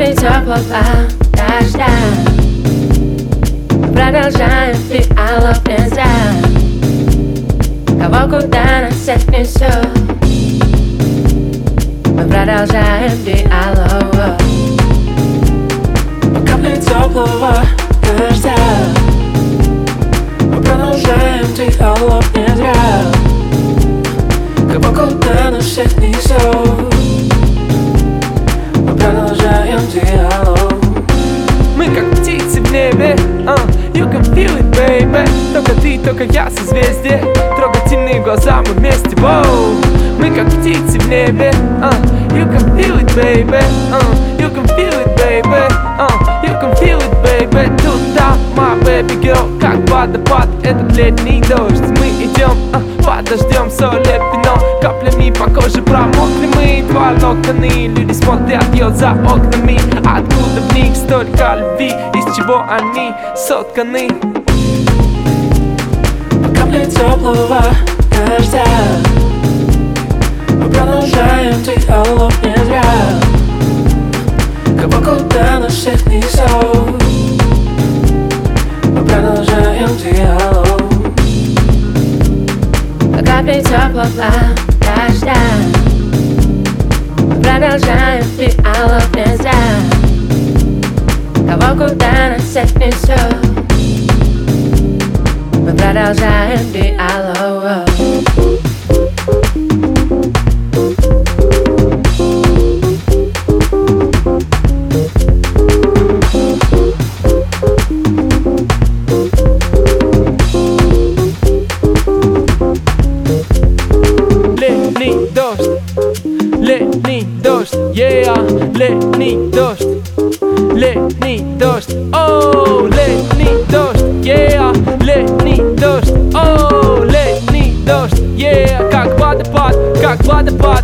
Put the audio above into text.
капли теплого дождя. Мы продолжаем диалог нельзя. Кого куда нас всех несет. Мы продолжаем диалог. Капли теплого дождя. Мы продолжаем диалог нельзя. Кого куда нас всех несет. Мы продолжаем диалог. Мы как птицы в небе, you can feel it, baby. Только ты, только я, созвездие. Трогательные глаза, мы вместе, воу. Мы как птицы в небе, you can feel it, baby. You can feel it, baby. You can feel it, baby. Тут там, my baby girl, как водопад, этот летний дождь. Мы идем, подождем, соль и вино. Каплями по коже промокли мы. Два локоны, люди смотрят ее за окнами. Откуда в них столько любви, из чего они сотканы? Капли теплого дождя. Мы продолжаем диалог нельзя. Кого куда нас всех несет. Мы продолжаем диалог. Капли теплого дождя. Мы продолжаем диалог нельзя. Кого куда нас всех несет. Мы продолжаем диалог. Летний дождь, летний дождь, yeah. Летний дождь, летний дождь, о, летний дождь, yeah. Летний дождь, о, летний дождь, yeah. Как водопад, как водопад,